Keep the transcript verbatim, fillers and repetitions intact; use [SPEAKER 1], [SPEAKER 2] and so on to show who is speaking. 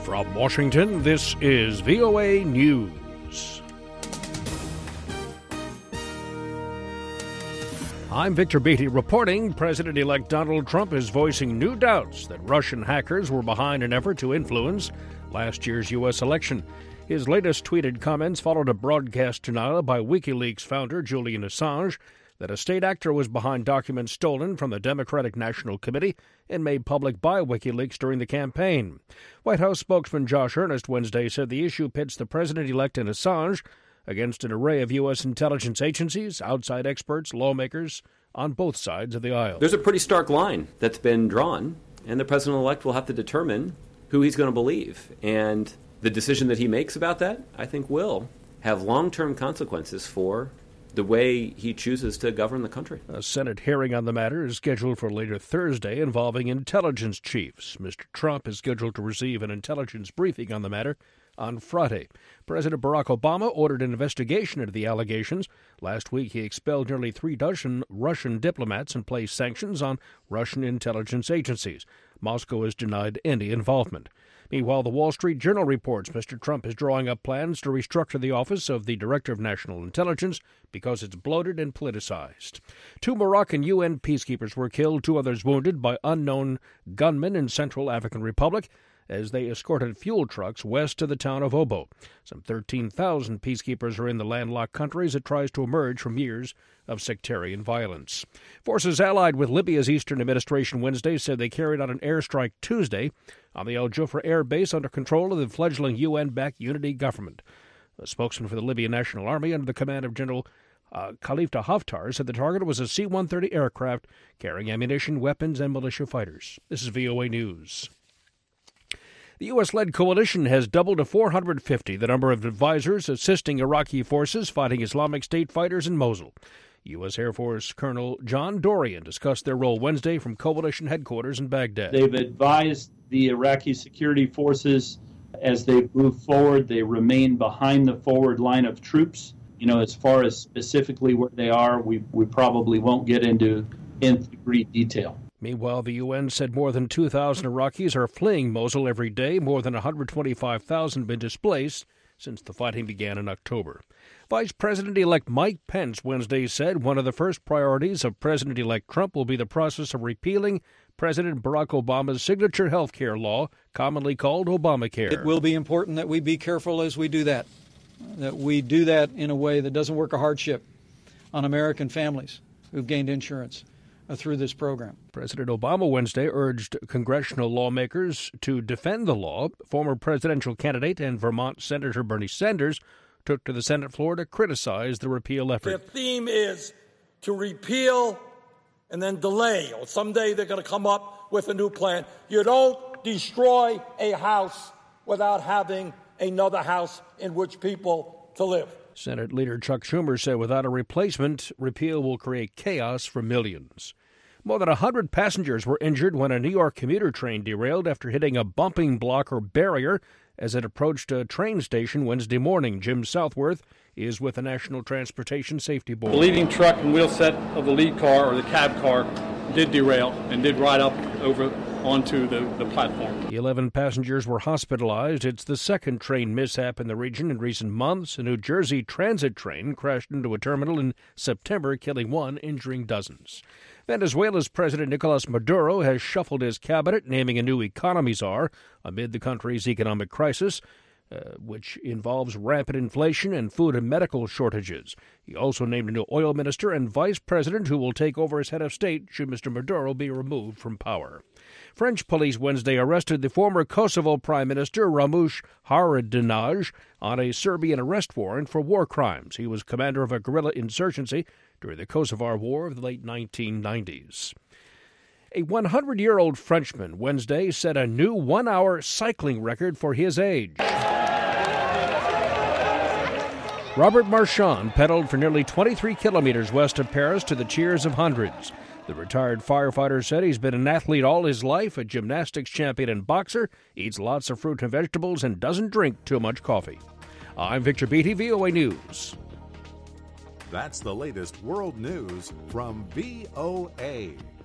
[SPEAKER 1] From Washington, this is V O A News. I'm Victor Beatty reporting President-elect Donald Trump is voicing new doubts that Russian hackers were behind an effort to influence last year's U S election. His latest tweeted comments followed a broadcast denial by WikiLeaks founder Julian Assange that a state actor was behind documents stolen from the Democratic National Committee and made public by WikiLeaks during the campaign. White House spokesman Josh Earnest Wednesday said the issue pits the president-elect and Assange against an array of U S intelligence agencies, outside experts, lawmakers on both sides of the aisle.
[SPEAKER 2] There's a pretty stark line that's been drawn, and the president-elect will have to determine who he's going to believe. And the decision that he makes about that, I think, will have long-term consequences for the way he chooses to govern the country.
[SPEAKER 1] A Senate hearing on the matter is scheduled for later Thursday involving intelligence chiefs. Mister Trump is scheduled to receive an intelligence briefing on the matter on Friday. President Barack Obama ordered an investigation into the allegations. Last week, he expelled nearly three dozen Russian diplomats and placed sanctions on Russian intelligence agencies. Moscow has denied any involvement. Meanwhile, the Wall Street Journal reports Mister Trump is drawing up plans to restructure the office of the Director of National Intelligence because it's bloated and politicized. Two Moroccan U N peacekeepers were killed, two others wounded by unknown gunmen in Central African Republic as they escorted fuel trucks west to the town of Obo. Some thirteen thousand peacekeepers are in the landlocked country as it tries to emerge from years of sectarian violence. Forces allied with Libya's Eastern Administration Wednesday said they carried out an airstrike Tuesday on the El Jufra air base under control of the fledgling U N-backed unity government. A spokesman for the Libyan National Army under the command of General uh, Khalifa Haftar said the target was a C one thirty aircraft carrying ammunition, weapons, and militia fighters. This is V O A News. The U S-led coalition has doubled to four hundred fifty the number of advisors assisting Iraqi forces fighting Islamic State fighters in Mosul. U S. Air Force Colonel John Dorian discussed their role Wednesday from coalition headquarters in Baghdad.
[SPEAKER 3] They've advised the Iraqi security forces as they move forward. They remain behind the forward line of troops. You know, as far as specifically where they are, we, we probably won't get into nth degree detail.
[SPEAKER 1] Meanwhile, the U N said more than two thousand Iraqis are fleeing Mosul every day. More than one hundred twenty-five thousand have been displaced since the fighting began in October. Vice President-elect Mike Pence Wednesday said one of the first priorities of President-elect Trump will be the process of repealing President Barack Obama's signature health care law, commonly called Obamacare.
[SPEAKER 4] It will be important that we be careful as we do that, that we do that in a way that doesn't work a hardship on American families who've gained insurance through this program.
[SPEAKER 1] President Obama Wednesday urged congressional lawmakers to defend the law. Former presidential candidate and Vermont Senator Bernie Sanders took to the Senate floor to criticize the repeal effort.
[SPEAKER 5] Their theme is to repeal and then delay, or someday they're going to come up with a new plan. You don't destroy a house without having another house in which people to live.
[SPEAKER 1] Senate Leader Chuck Schumer said without a replacement, repeal will create chaos for millions. More than one hundred passengers were injured when a New York commuter train derailed after hitting a bumping block or barrier as it approached a train station Wednesday morning. Jim Southworth is with the National Transportation Safety Board.
[SPEAKER 6] The leading truck and wheel set of the lead car, or the cab car, did derail and did ride up over onto the, the platform.
[SPEAKER 1] The eleven passengers were hospitalized. It's the second train mishap in the region in recent months. A New Jersey transit train crashed into a terminal in September, killing one, injuring dozens. Venezuela's President Nicolas Maduro has shuffled his cabinet, naming a new economy czar amid the country's economic crisis, uh, which involves rampant inflation and food and medical shortages. He also named a new oil minister and vice president who will take over as head of state should Mister Maduro be removed from power. French police Wednesday arrested the former Kosovo Prime Minister Ramush Haradinaj on a Serbian arrest warrant for war crimes. He was commander of a guerrilla insurgency during the Kosovar War of the late nineteen nineties. A one hundred-year-old Frenchman Wednesday set a new one-hour cycling record for his age. Robert Marchand pedaled for nearly twenty-three kilometers west of Paris to the cheers of hundreds. The retired firefighter said he's been an athlete all his life, a gymnastics champion and boxer, eats lots of fruit and vegetables, and doesn't drink too much coffee. I'm Victor Beatty, V O A News.
[SPEAKER 7] That's the latest world news from V O A.